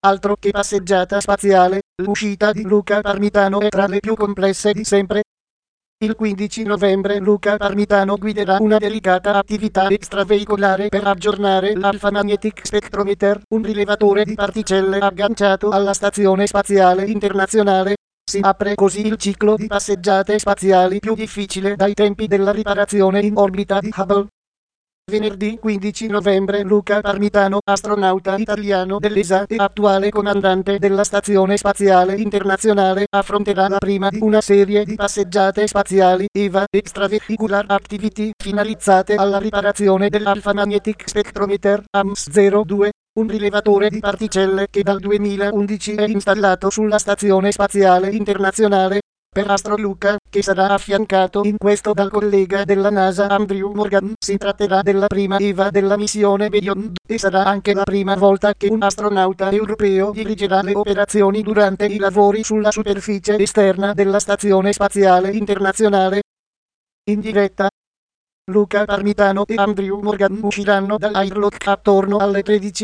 Altro che passeggiata spaziale, l'uscita di Luca Parmitano è tra le più complesse di sempre. Il 15 novembre Luca Parmitano guiderà una delicata attività extraveicolare per aggiornare l'Alpha Magnetic Spectrometer, un rilevatore di particelle agganciato alla Stazione Spaziale Internazionale. Si apre così il ciclo di passeggiate spaziali più difficile dai tempi della riparazione in orbita di Hubble. Venerdì 15 novembre Luca Parmitano, astronauta italiano dell'ESA e attuale comandante della Stazione Spaziale Internazionale, affronterà la prima di una serie di passeggiate spaziali EVA Extravehicular Activity finalizzate alla riparazione dell'Alpha Magnetic Spectrometer AMS-02, un rilevatore di particelle che dal 2011 è installato sulla Stazione Spaziale Internazionale. Per Astro Luca, che sarà affiancato in questo dal collega della NASA Andrew Morgan, si tratterà della prima EVA della missione Beyond, e sarà anche la prima volta che un astronauta europeo dirigerà le operazioni durante i lavori sulla superficie esterna della Stazione Spaziale Internazionale. In diretta, Luca Parmitano e Andrew Morgan usciranno dall'airlock attorno alle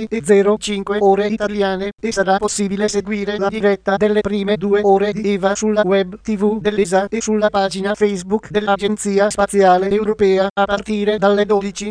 13:05 ore italiane, e sarà possibile seguire la diretta delle prime 2 ore di EVA sulla web TV dell'ESA e sulla pagina Facebook dell'Agenzia Spaziale Europea. A partire dalle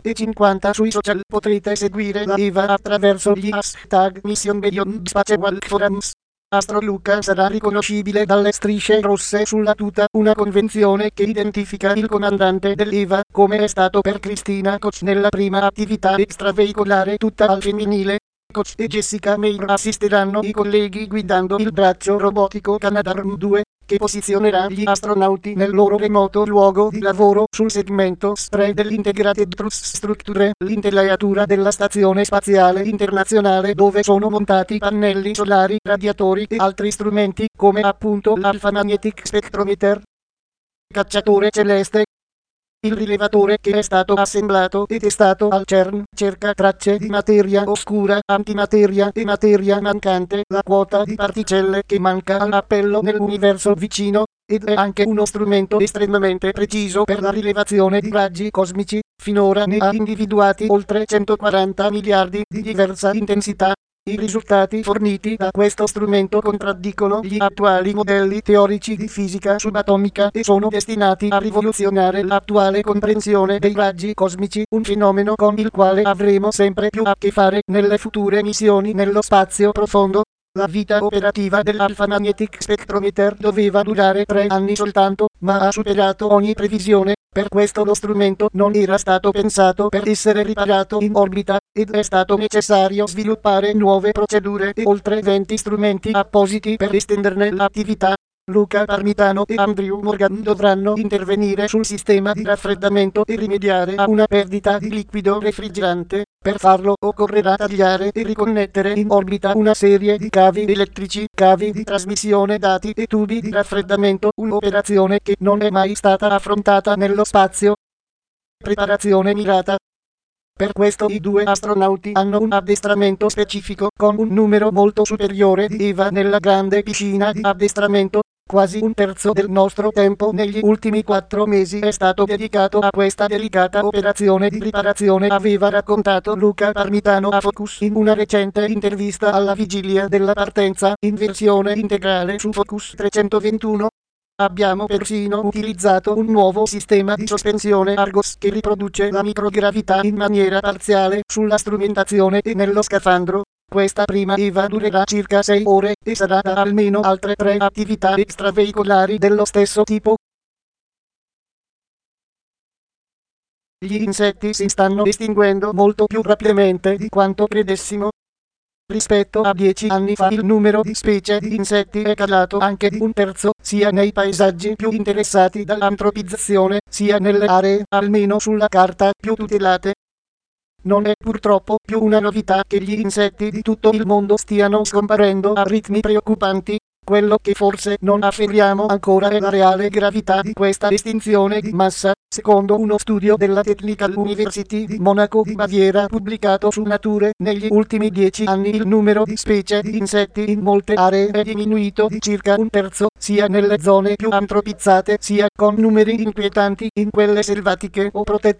12:50 sui social potrete seguire la EVA attraverso gli hashtag Mission Beyond Spacewalk Forums. Astro Luca sarà riconoscibile dalle strisce rosse sulla tuta, una convenzione che identifica il comandante dell'EVA, come è stato per Christina Koch nella prima attività extraveicolare tutta al femminile. Koch e Jessica Meir assisteranno i colleghi guidando il braccio robotico Canadarm2, che posizionerà gli astronauti nel loro remoto luogo di lavoro sul segmento SPRE dell'Integrated Truss Structure, l'intelaiatura della Stazione Spaziale Internazionale, dove sono montati pannelli solari, radiatori e altri strumenti, come appunto l'Alpha Magnetic Spectrometer. Cacciatore celeste. Il rilevatore che è stato assemblato e testato al CERN cerca tracce di materia oscura, antimateria e materia mancante, la quota di particelle che manca all'appello nell'universo vicino, ed è anche uno strumento estremamente preciso per la rilevazione di raggi cosmici. Finora ne ha individuati oltre 140 miliardi di diversa intensità. I risultati forniti da questo strumento contraddicono gli attuali modelli teorici di fisica subatomica e sono destinati a rivoluzionare l'attuale comprensione dei raggi cosmici, un fenomeno con il quale avremo sempre più a che fare nelle future missioni nello spazio profondo. La vita operativa dell'Alpha Magnetic Spectrometer doveva durare 3 anni soltanto, ma ha superato ogni previsione. Per questo lo strumento non era stato pensato per essere riparato in orbita, ed è stato necessario sviluppare nuove procedure e oltre 20 strumenti appositi per estenderne l'attività. Luca Parmitano e Andrew Morgan dovranno intervenire sul sistema di raffreddamento e rimediare a una perdita di liquido refrigerante. Per farlo occorrerà tagliare e riconnettere in orbita una serie di cavi elettrici, cavi di trasmissione dati e tubi di raffreddamento, un'operazione che non è mai stata affrontata nello spazio. Preparazione mirata. Per questo i 2 astronauti hanno un addestramento specifico, con un numero molto superiore di EVA nella grande piscina di addestramento. Quasi un terzo del nostro tempo negli ultimi 4 mesi è stato dedicato a questa delicata operazione di riparazione, aveva raccontato Luca Parmitano a Focus in una recente intervista alla vigilia della partenza, in versione integrale su Focus 321. Abbiamo persino utilizzato un nuovo sistema di sospensione Argos che riproduce la microgravità in maniera parziale sulla strumentazione e nello scafandro. Questa prima EVA durerà circa 6 ore, e sarà da almeno altre 3 attività extraveicolari dello stesso tipo. Gli insetti si stanno estinguendo molto più rapidamente di quanto credessimo. Rispetto a 10 anni fa il numero di specie di insetti è calato anche di un terzo, sia nei paesaggi più interessati dall'antropizzazione, sia nelle aree, almeno sulla carta, più tutelate. Non è purtroppo più una novità che gli insetti di tutto il mondo stiano scomparendo a ritmi preoccupanti. Quello che forse non afferriamo ancora è la reale gravità di questa estinzione di massa. Secondo uno studio della Technical University di Monaco di Baviera pubblicato su Nature, negli ultimi 10 anni il numero di specie di insetti in molte aree è diminuito di circa un terzo, sia nelle zone più antropizzate sia con numeri inquietanti in quelle selvatiche o protette.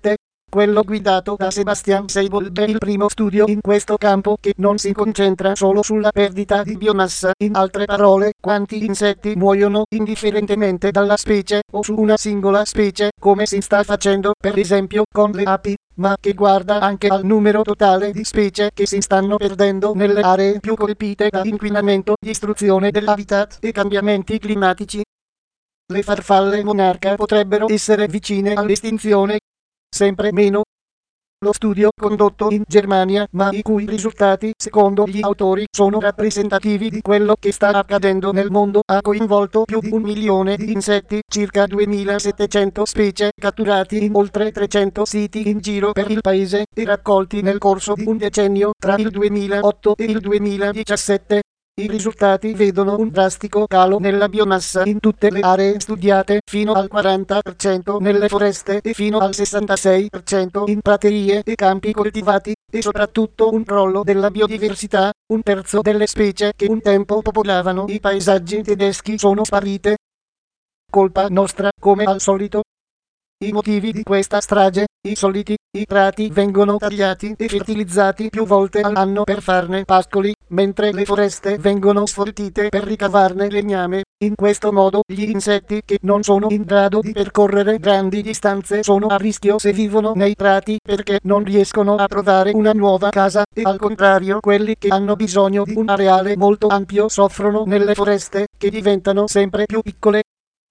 quello guidato da Sebastian Seibel è il primo studio in questo campo che non si concentra solo sulla perdita di biomassa. In altre parole, quanti insetti muoiono indifferentemente dalla specie o su una singola specie, come si sta facendo per esempio con le api, ma che guarda anche al numero totale di specie che si stanno perdendo nelle aree più colpite da inquinamento, distruzione dell'habitat e cambiamenti climatici. Le farfalle monarca potrebbero essere vicine all'estinzione. Sempre meno. Lo studio condotto in Germania, ma i cui risultati, secondo gli autori, sono rappresentativi di quello che sta accadendo nel mondo, ha coinvolto più di 1 milione di insetti, circa 2700 specie, catturati in oltre 300 siti in giro per il paese, e raccolti nel corso di un decennio, tra il 2008 e il 2017. I risultati vedono un drastico calo nella biomassa in tutte le aree studiate, fino al 40% nelle foreste e fino al 66% in praterie e campi coltivati, e soprattutto un crollo della biodiversità. Un terzo delle specie che un tempo popolavano i paesaggi tedeschi sono sparite. Colpa nostra, come al solito. I motivi di questa strage: i soliti. I prati vengono tagliati e fertilizzati più volte all'anno per farne pascoli, mentre le foreste vengono sfoltite per ricavarne legname. In questo modo gli insetti che non sono in grado di percorrere grandi distanze sono a rischio se vivono nei prati, perché non riescono a trovare una nuova casa, e al contrario quelli che hanno bisogno di un areale molto ampio soffrono nelle foreste, che diventano sempre più piccole.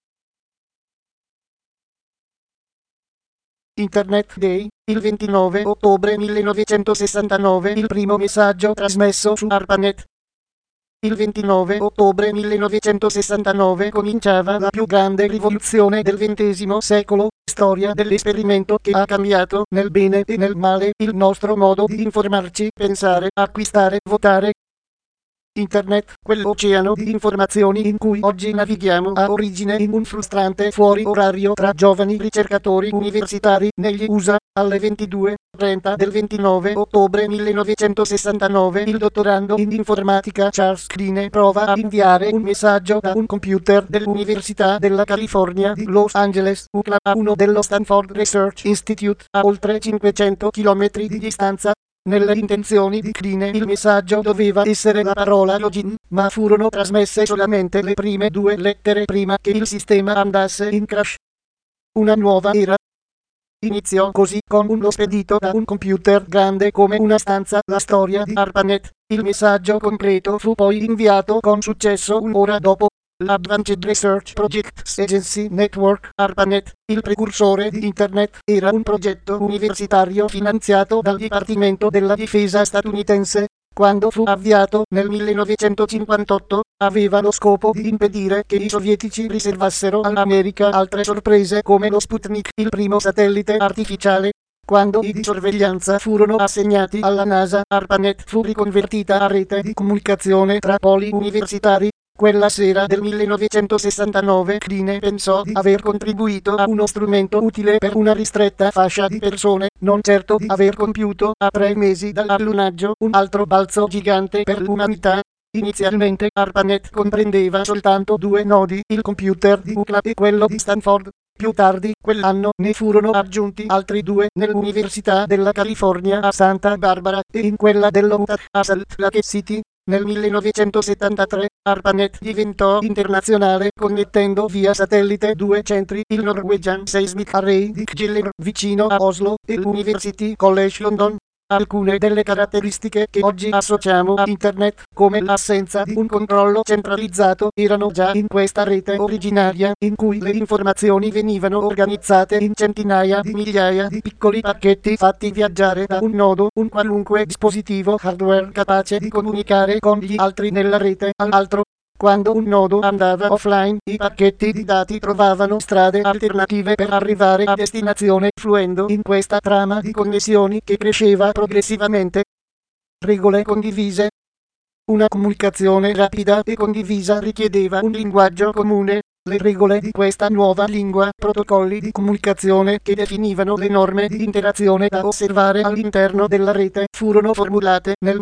Internet Day, il 29 ottobre 1969, il primo messaggio trasmesso su ARPANET. Il 29 ottobre 1969 cominciava la più grande rivoluzione del XX secolo, storia dell'esperimento che ha cambiato, nel bene e nel male, il nostro modo di informarci, pensare, acquistare, votare. Internet, quell'oceano di informazioni in cui oggi navighiamo, ha origine in un frustrante fuori orario tra giovani ricercatori universitari negli USA. Alle 22:30 del 29 ottobre 1969 il dottorando in informatica Charles Crine prova a inviare un messaggio da un computer dell'Università della California di Los Angeles, UCLA, a uno dello Stanford Research Institute, a oltre 500 km di distanza. Nelle intenzioni di Crine il messaggio doveva essere la parola login, ma furono trasmesse solamente le prime 2 lettere prima che il sistema andasse in crash. Una nuova era iniziò così, con uno spedito da un computer grande come una stanza, la storia di ARPANET. Il messaggio completo fu poi inviato con successo un'ora dopo. L'Advanced Research Projects Agency Network, ARPANET, il precursore di Internet, era un progetto universitario finanziato dal Dipartimento della Difesa statunitense. Quando fu avviato nel 1958, aveva lo scopo di impedire che i sovietici riservassero all'America altre sorprese come lo Sputnik, il primo satellite artificiale. Quando i di sorveglianza furono assegnati alla NASA, ARPANET fu riconvertita a rete di comunicazione tra poli universitari. Quella sera del 1969 Crine pensò di aver contribuito a uno strumento utile per una ristretta fascia di persone, non certo di aver compiuto, a 3 mesi dall'allunaggio, un altro balzo gigante per l'umanità. Inizialmente ARPANET comprendeva soltanto 2 nodi, il computer di UCLA e quello di Stanford. Più tardi, quell'anno, ne furono aggiunti altri 2 nell'Università della California a Santa Barbara e in quella dell'Utah a Salt Lake City. Nel 1973, ARPANET diventò internazionale connettendo via satellite 2 centri, il Norwegian Seismic Array di Kjeller vicino a Oslo e l'University College London. Alcune delle caratteristiche che oggi associamo a Internet, come l'assenza di un controllo centralizzato, erano già in questa rete originaria, in cui le informazioni venivano organizzate in centinaia di migliaia di piccoli pacchetti fatti viaggiare da un nodo, un qualunque dispositivo hardware capace di comunicare con gli altri nella rete, all'altro. Quando un nodo andava offline, i pacchetti di dati trovavano strade alternative per arrivare a destinazione, fluendo in questa trama di connessioni che cresceva progressivamente. Regole condivise. Una comunicazione rapida e condivisa richiedeva un linguaggio comune. Le regole di questa nuova lingua, protocolli di comunicazione che definivano le norme di interazione da osservare all'interno della rete, furono formulate nel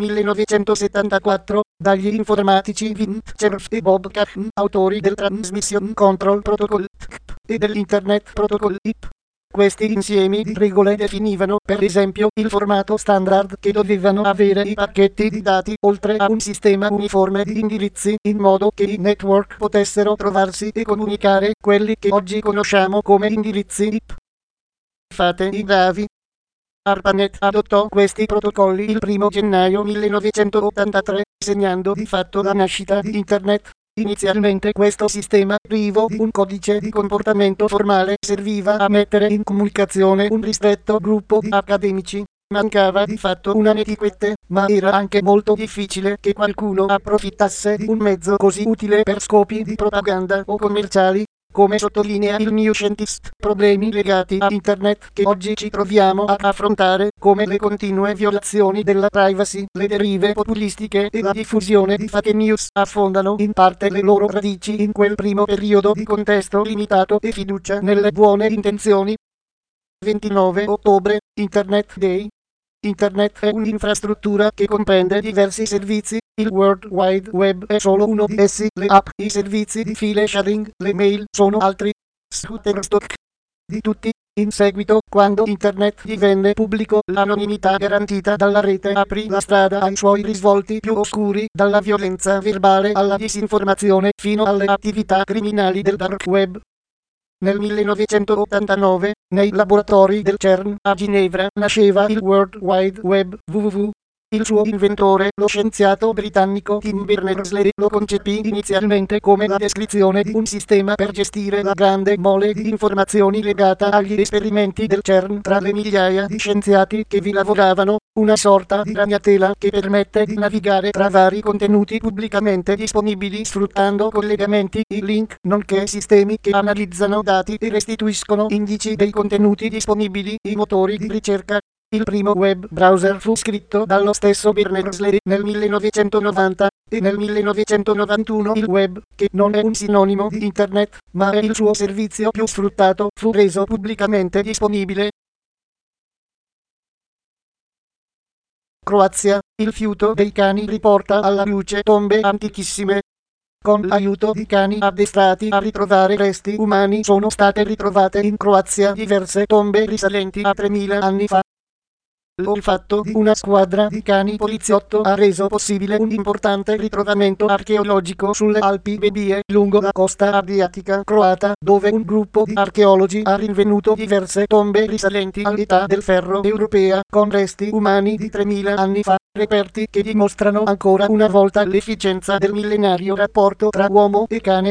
1974 dagli informatici Vint Cerf e Bob Kahn, autori del Transmission Control Protocol (TCP) e dell'Internet Protocol (IP). Questi insiemi di regole definivano, per esempio, il formato standard che dovevano avere i pacchetti di dati, oltre a un sistema uniforme di indirizzi, in modo che i network potessero trovarsi e comunicare quelli che oggi conosciamo come indirizzi IP. Fate i bravi. ARPANET adottò questi protocolli il 1 gennaio 1983, segnando di fatto la nascita di Internet. Inizialmente questo sistema, privo di un codice di comportamento formale, serviva a mettere in comunicazione un ristretto gruppo di accademici. Mancava di fatto una etiquette, ma era anche molto difficile che qualcuno approfittasse di un mezzo così utile per scopi di propaganda o commerciali. Come sottolinea il New Scientist, problemi legati a Internet che oggi ci troviamo ad affrontare, come le continue violazioni della privacy, le derive populistiche e la diffusione di fake news, affondano in parte le loro radici in quel primo periodo di contesto limitato e fiducia nelle buone intenzioni. 29 ottobre, Internet Day. Internet è un'infrastruttura che comprende diversi servizi. Il World Wide Web è solo uno di essi, le app, i servizi di file sharing, le mail sono altri. Shutterstock di tutti. In seguito, quando Internet divenne pubblico, l'anonimità garantita dalla rete aprì la strada ai suoi risvolti più oscuri, dalla violenza verbale alla disinformazione fino alle attività criminali del dark web. Nel 1989, nei laboratori del CERN a Ginevra, nasceva il World Wide Web (WWW). Il suo inventore, lo scienziato britannico Tim Berners-Lee, lo concepì inizialmente come la descrizione di un sistema per gestire la grande mole di informazioni legata agli esperimenti del CERN tra le migliaia di scienziati che vi lavoravano, una sorta di ragnatela che permette di navigare tra vari contenuti pubblicamente disponibili sfruttando collegamenti e link, nonché sistemi che analizzano dati e restituiscono indici dei contenuti disponibili, i motori di ricerca. Il primo web browser fu scritto dallo stesso Berners-Lee nel 1990, e nel 1991 il web, che non è un sinonimo di Internet, ma è il suo servizio più sfruttato, fu reso pubblicamente disponibile. Croazia, il fiuto dei cani riporta alla luce tombe antichissime. Con l'aiuto di cani addestrati a ritrovare resti umani sono state ritrovate in Croazia diverse tombe risalenti a 3000 anni fa. L'olfatto di una squadra di cani poliziotto ha reso possibile un importante ritrovamento archeologico sulle Alpi Bebie lungo la costa adriatica croata, dove un gruppo di archeologi ha rinvenuto diverse tombe risalenti all'età del ferro europea, con resti umani di 3000 anni fa, reperti che dimostrano ancora una volta l'efficienza del millenario rapporto tra uomo e cane.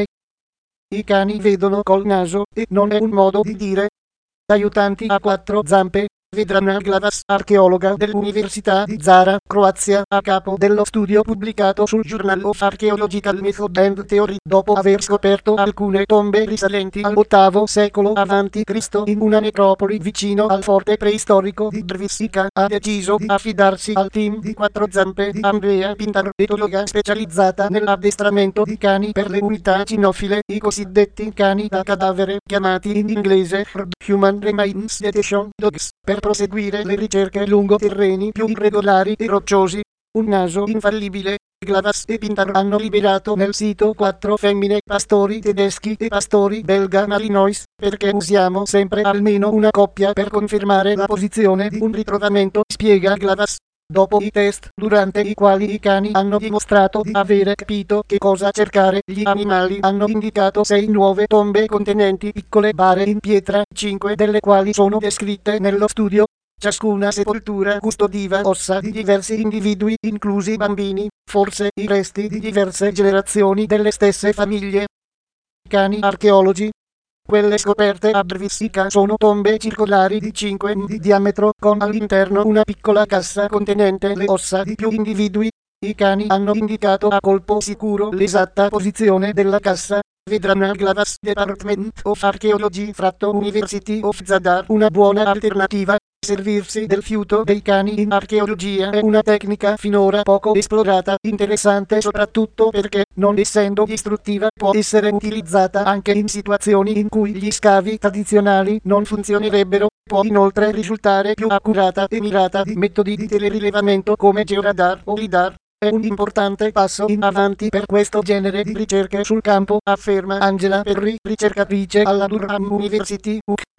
I cani vedono col naso, e non è un modo di dire. Aiutanti a quattro zampe. Vedrana Glavas, archeologa dell'Università di Zara, Croazia, a capo dello studio pubblicato sul Journal of Archaeological Method and Theory, dopo aver scoperto alcune tombe risalenti al VIII secolo a.C. in una necropoli vicino al forte preistorico di Drvisika, ha deciso di affidarsi al team di quattro zampe di Andrea Pintar, etologa specializzata nell'addestramento di cani per le unità cinofile, i cosiddetti cani da cadavere, chiamati in inglese Herd Human Remains Detection Dogs, per proseguire le ricerche lungo terreni più irregolari e rocciosi. Un naso infallibile. Glavas e Pintar hanno liberato nel sito 4 femmine, pastori tedeschi e pastori belga Malinois, perché usiamo sempre almeno una coppia per confermare la posizione di un ritrovamento, spiega Glavas. Dopo i test, durante i quali i cani hanno dimostrato di avere capito che cosa cercare, gli animali hanno indicato 6 nuove tombe contenenti piccole bare in pietra, 5 delle quali sono descritte nello studio. Ciascuna sepoltura custodiva ossa di diversi individui, inclusi bambini, forse i resti di diverse generazioni delle stesse famiglie. Cani archeologi. Quelle scoperte a Drvisika sono tombe circolari di 5 m di diametro, con all'interno una piccola cassa contenente le ossa di più individui. I cani hanno indicato a colpo sicuro l'esatta posizione della cassa. Vedrana Glavas, Department of Archaeology, University of Zadar, una buona alternativa. Servirsi del fiuto dei cani in archeologia è una tecnica finora poco esplorata, interessante soprattutto perché, non essendo distruttiva, può essere utilizzata anche in situazioni in cui gli scavi tradizionali non funzionerebbero. Può inoltre risultare più accurata e mirata di metodi di telerilevamento come georadar o lidar. È un importante passo in avanti per questo genere di ricerche sul campo, afferma Angela Perry, ricercatrice alla Durham University, UK.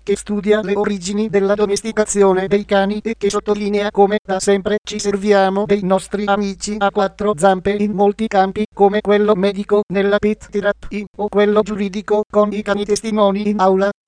che studia le origini della domesticazione dei cani e che sottolinea come da sempre ci serviamo dei nostri amici a quattro zampe in molti campi, come quello medico nella pet therapy o quello giuridico con i cani testimoni in aula.